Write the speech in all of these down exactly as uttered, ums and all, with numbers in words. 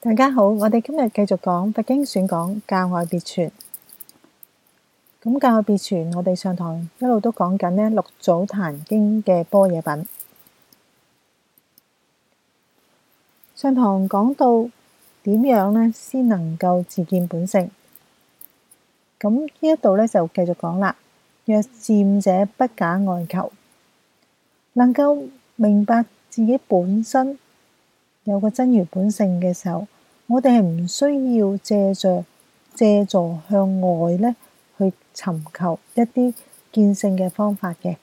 大家好，我哋今日繼續講佛經選講教外別傳。咁教外別傳，我哋上堂一路都講緊呢六祖壇經嘅般若品。上堂講到點樣呢先能夠自見本性。咁呢一度呢就繼續講啦。若漸者不假外求，能夠明白自己本身有個真如本性嘅時候，我哋係唔需要借助借助向外咧去尋求一啲見性嘅方法嘅。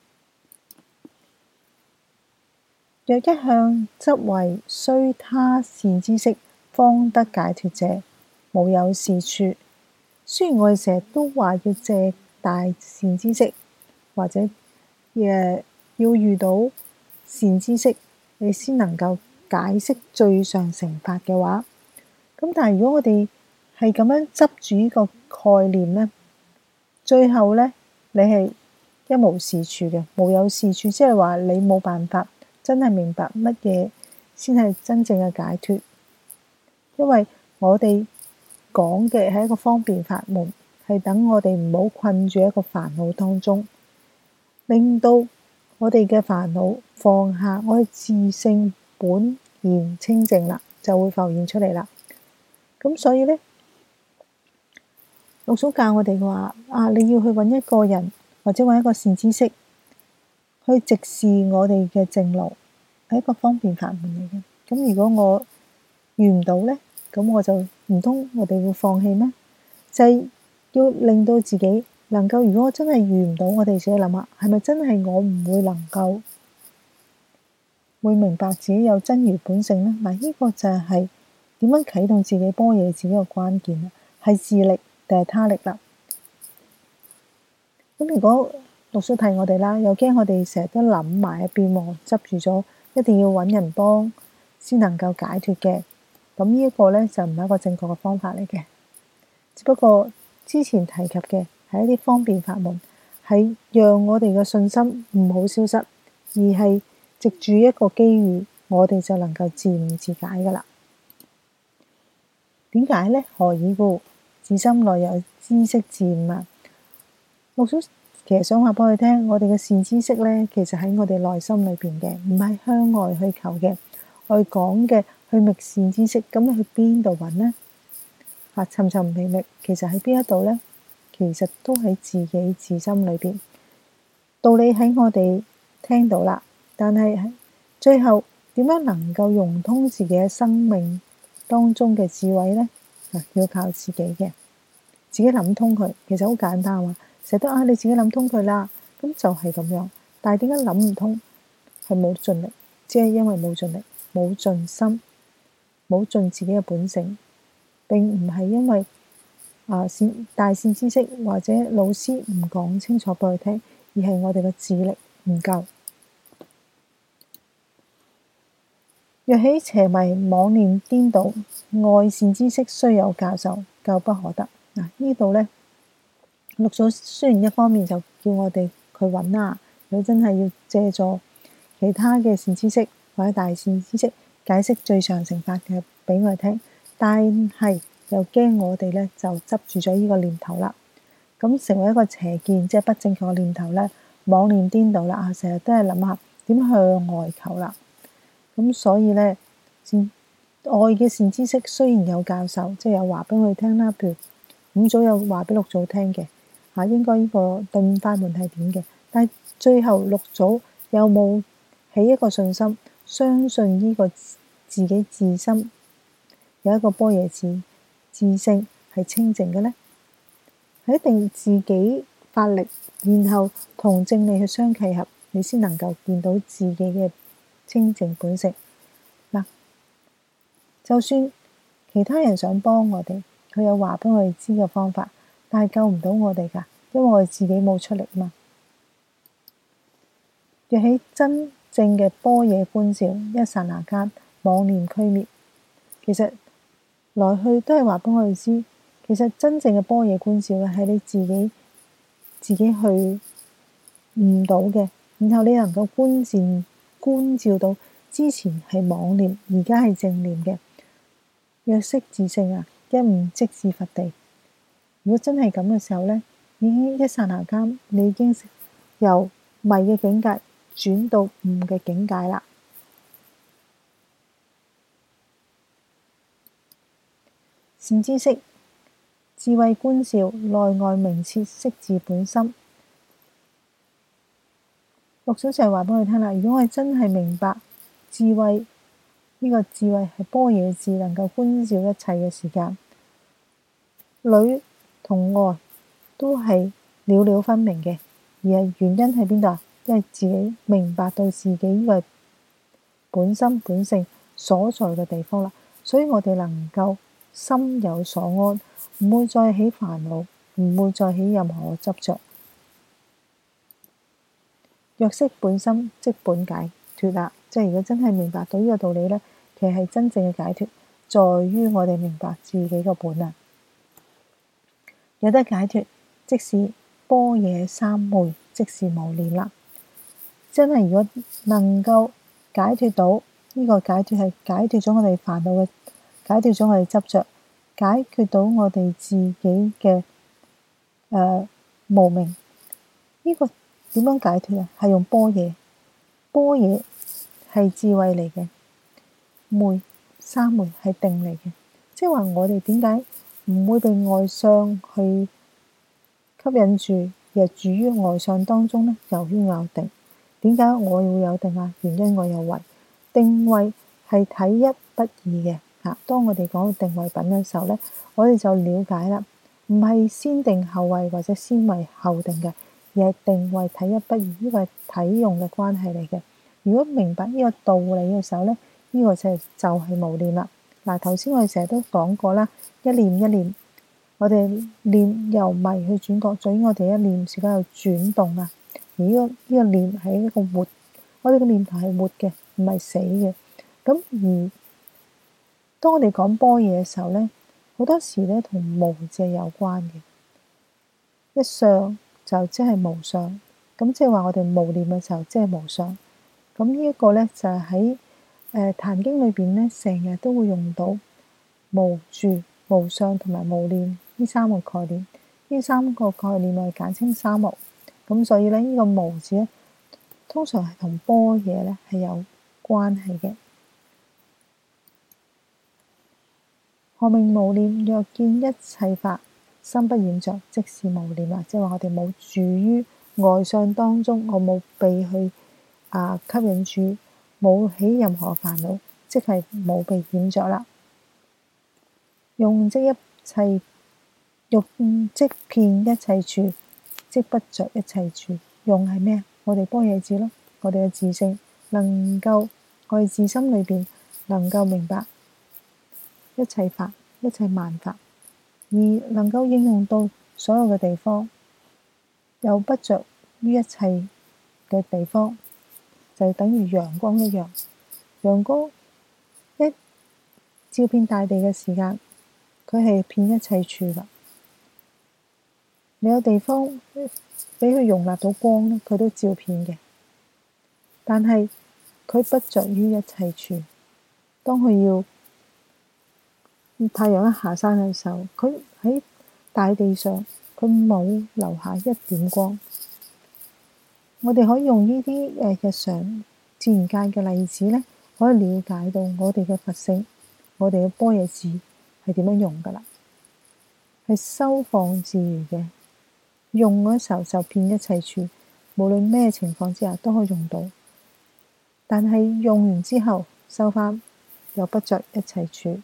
若一向執為須他善知識方得解脫者，無有是處。雖然我哋成日都話要借大善知識，或者誒要遇到善知識，你先能夠解釋最上乘法嘅話。咁但係如果我哋係咁樣執住呢個概念呢，最後呢，你係一無是處嘅，無有是處，即係話你冇辦法真係明白乜嘢先係真正嘅解脫。因為我哋講嘅係一個方便法門，係等我哋唔好困住一個煩惱當中，令到我哋嘅煩惱放下，我哋自性本然清淨啦，就會浮現出嚟啦。咁所以呢，六祖教我哋話啊，你要去揾一個人或者揾一個善知識去直視我哋嘅正路，係一個方便法門嚟嘅。咁如果我遇唔到呢，咁我就唔通我哋會放棄咩？就係要令到自己能夠，如果我真係遇唔到，我哋自己諗下，係咪真係我唔會能夠會明白自己有真如本性呢？嗱，呢個就係點樣啟動自己般若自己嘅關鍵啊？係自力定係他力啦？咁如果六祖提我哋啦，又驚我哋成日都諗埋一邊喎，執住咗一定要揾人幫先能夠解脫嘅，咁呢一個呢，就唔係一個正確嘅方法嚟嘅。只不過之前提及嘅係一啲方便法門，係讓我哋嘅信心唔好消失，而係藉住一個機遇，我哋就能夠自悟自解噶啦。點解呢？何以故？自心內有知識自悟啊！六祖其實想話俾佢聽，我哋嘅善知識呢，其實喺我哋內心裏邊嘅，唔係向外去求嘅。我哋講嘅去覓善知識，咁你去邊度揾呢？啊，尋尋覓覓，其實喺邊一度呢？其實都喺自己自心裏邊。道理喺我哋聽到啦，但係最後點樣能夠融通自己嘅生命當中嘅智慧呢？啊，要靠自己嘅，自己諗通佢。其實好簡單喎，成日都啊，你自己諗通佢啦，咁就係咁樣。但係點解諗唔通？係冇盡力，只係因為冇盡力，冇盡心，冇盡自己嘅本性。並唔係因為啊善大善知識或者老師唔講清楚俾佢聽，而係我哋嘅智力唔夠。若起邪迷妄念顛倒，外善知識雖有教授，救不可得。嗱，呢度呢，六祖雖然一方面就叫我哋去揾啦，如果真係要借助其他嘅善知識或者大善知識解釋最上乘法嘅俾我哋聽，但係又驚我哋呢就執住咗呢個念頭啦，咁成為一個邪見，即係不正確嘅念頭呢，妄念顛倒啦，啊，成日都係諗下點向外求啦。咁所以呢，善外嘅善知識雖然有教授，即係有話俾我哋聽啦，譬如五祖有話俾六祖聽嘅，嚇應該呢個頓法門係點嘅，但係最後六祖有冇起一個信心，相信呢個自己自心有一個般若智自性係清淨嘅呢？係一定自己發力，然後同正理去相契合，你先能夠見到自己嘅清淨本性。嗱，就算其他人想幫我哋，佢有話俾我哋知嘅方法，但係救唔到我哋㗎，因為我哋自己冇出力嘛。若起真正嘅般若觀照，一剎那間妄念俱滅。其實來去都係話俾我哋知，其實真正嘅般若觀照係你自己自己去悟到嘅，然後你能夠觀照觀照到之前係妄念，而家係正念嘅。 若識自性啊，一悟即是佛地。如果真係咁嘅時候呢，已經一剎那間，你已經由迷嘅境界轉到悟嘅境界啦。善知識，智慧觀照，內外明徹，識自本心。六祖就係話俾我哋聽啦，如果我哋真係明白智慧，呢個智慧係般若智，能夠觀照一切嘅時間，裏同外都係了了分明嘅，而係原因喺邊度啊？因為自己明白到自己呢個本心本性所在嘅地方啦，所以我哋能夠心有所安，唔會再起煩惱，唔會再起任何執着。若識本心，即本解脫啦。即係如果真係明白到呢個道理呢，其實係真正嘅解脫，在於我哋明白自己個本啊。有得解脫，即是般若三昧，即是無念啦。真係如果能夠解脫到呢個解脫，係解脫咗我哋煩惱嘅，解脫咗我哋執着，解決到我哋自己嘅誒、呃、無明。呢、這個點樣解脫啊？係用般若，般若係智慧嚟嘅，昧三昧係定嚟嘅。即係話我哋點解唔會被外相去吸引住，而住於外相當中呢？由於我有定。點解我會有定啊？原因我有慧。定慧係體一不二嘅嚇。當我哋講到定慧品嘅時候呢，我哋就了解啦，唔係先定後慧或者先慧後定嘅，而係定慧體一不二，呢個係體用嘅關係嚟嘅。如果明白呢個道理嘅時候呢，呢、這個就係、就係、是、無念啦。嗱，頭先我哋成日都講過啦，一念一念，我哋念由迷去轉覺，在於我哋一念時間有轉動啊。而呢、這個呢、這個念係一個活，我哋嘅念頭係活嘅，唔係死嘅。咁而當我哋講般若嘅時候咧，好多時咧同無字有關嘅。一相就即係無相，咁即係話我哋無念嘅時候即係無相。咁呢一個咧就係喺誒壇經裏邊咧，成日都會用到無住、無相同埋無念呢三個概念。呢三個概念係簡稱三無。咁所以咧，呢個無字咧，通常係同般若咧係有關係嘅。何名無念？若見一切法，心不染着，即是無念啦。即係話我哋冇住於外相當中，我冇被去啊吸引住，冇起任何煩惱，即係冇被染着啦。用即一切，用即遍一切處，即不着一切處。用係咩啊？我哋般若智咯，我哋嘅自性能夠，我哋自心裏邊能夠明白一切法、一切萬法，而能夠應用到所有嘅地方，又不着於一切嘅地方，就等於陽光一樣。陽光一照遍大地嘅時間，佢係遍一切處㗎。你有地方俾佢容納到光咧，佢都照遍嘅。但係佢不着於一切處。當佢要太陽一下山嘅時候，佢喺大地上，佢冇留下一點光。我哋可以用呢啲誒日常自然界嘅例子咧，可以了解到我哋嘅佛性，我哋嘅般若智係點樣用噶啦，係收放自如嘅。用嗰時候就遍一切處，無論咩情況之下都可以用到。但係用完之後收返，又不着一切處。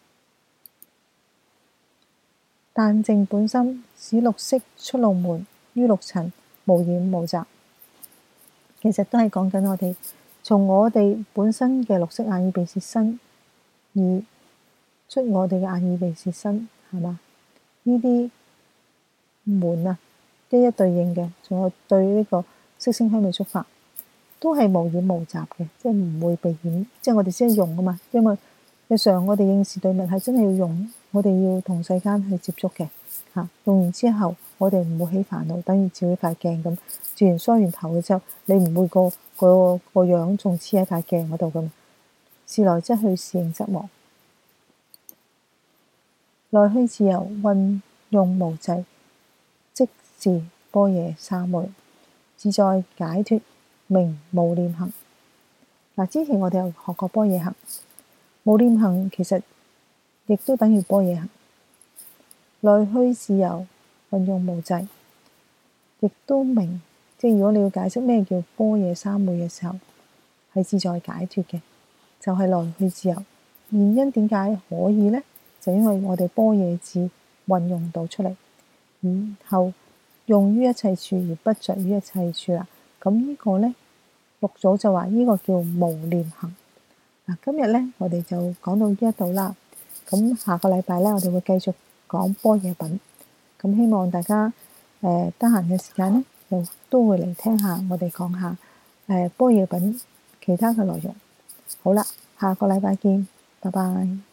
但淨本心，使六識出路門，於六塵無染無雜。其實都係講緊我哋從我哋本身嘅六識眼耳鼻舌身而出我哋嘅眼耳鼻舌身，係嘛？呢啲門啊，一一對應嘅，仲有對呢個色聲香味觸法，都係無染無雜嘅，即係唔會被染。即係我哋先用啊嘛，因為日常我哋應時對物係真係要用，我哋要同世間去接觸嘅嚇。用完之後，我哋唔會起煩惱，等於照一塊鏡咁。照完梳完頭嘅之後，你唔會個個個樣仲黐喺塊鏡嗰度噶嘛？事來則去，事應則忘。 來去自由，運用無際，即是般若三昧，自在解脫，名無念行。嗱，之前我哋有學過般若行，無念行其實亦都等於般若行。來去自由，運用無際，亦都明，即係如果你要解釋咩叫般若三昧嘅時候，係自在解脫嘅，就係來去自由。原因點解可以呢？就因為我哋般若字運用到出嚟，然後用於一切處而不着於一切處啦。咁呢個呢，六祖就話呢個叫無念行。嗱，今日呢，我哋就講到呢一度啦。咁下個禮拜呢，我哋會繼續講般若品。咁希望大家誒得閒嘅時間呢，又都會嚟聽下我哋講下誒般若品其他嘅內容。好啦，下個禮拜見，拜拜。